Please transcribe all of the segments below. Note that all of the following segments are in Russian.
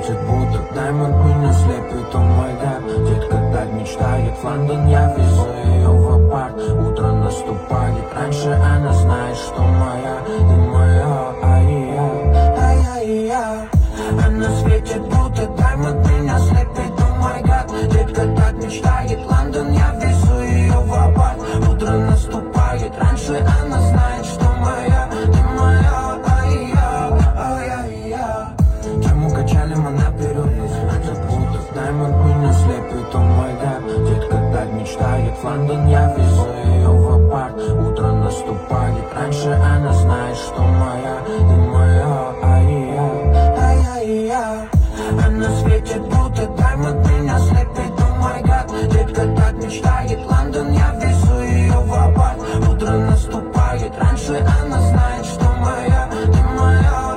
светит будто даймонд, меня слепит, о май гад. Детка так мечтает в Лондон, я везу ее в апарт. Утро наступает, раньше она знает, что моя, ты моя, ай-я. Она светит будто даймонд, меня слепит, о май гад. Детка так мечтает в Лондон, я везу ее в апарт. Утро наступает, раньше она знает, что моя, ты моя, ай-я. Тему качалим, она вперед, это будто даймонд, меня слепит, о май гад. Детка так мечтает в Лондон, я везу ее в апарт. Утро наступает, раньше она знает, что моя, ты моя, ай-я. Она светит будто даймонд, меня слепит, о май гад. Детка так мечтает в Лондон, я везу ее в апарт. Утро наступает, раньше она знает, что моя, ты моя,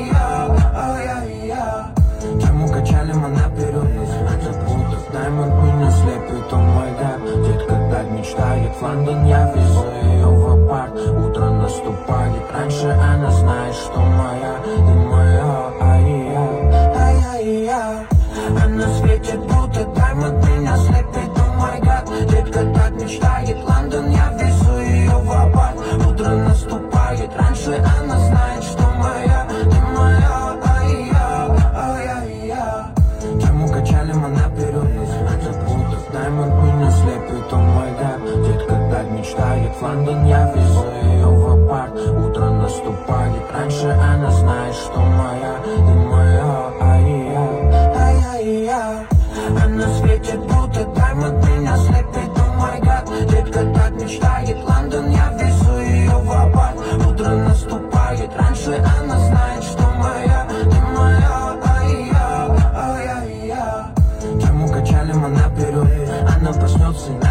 ай-я. Тему качалим, она вперед, это будто даймонд, меня слепит, о май гад. Детка так мечтает в Лондон, я везу ее в апарт. Утро наступает, раньше она знает, что моя, ты моя, ай-я. Она светит будто даймонд, меня слепит, о май гад. Детка так мечтает в Лондон, я везу ее в апарт. Утро наступает, раньше она знает, что моя, ты моя, ай-я. Тему качалим, она вперед, это будто даймонд, меня слепит, о май гад. Детка так мечтает в Лондон, я везу ее в апарт. Утро наступает, раньше она знает, что моя, ты моя, ай-я. Она светит будто даймонд, меня слепит, о май гад. Детка так мечтает в Лондон, я везу ее в апарт. Утро наступает, раньше она знает, что моя, ты моя, ай-я. Тему качалим, она вперед, она проснется.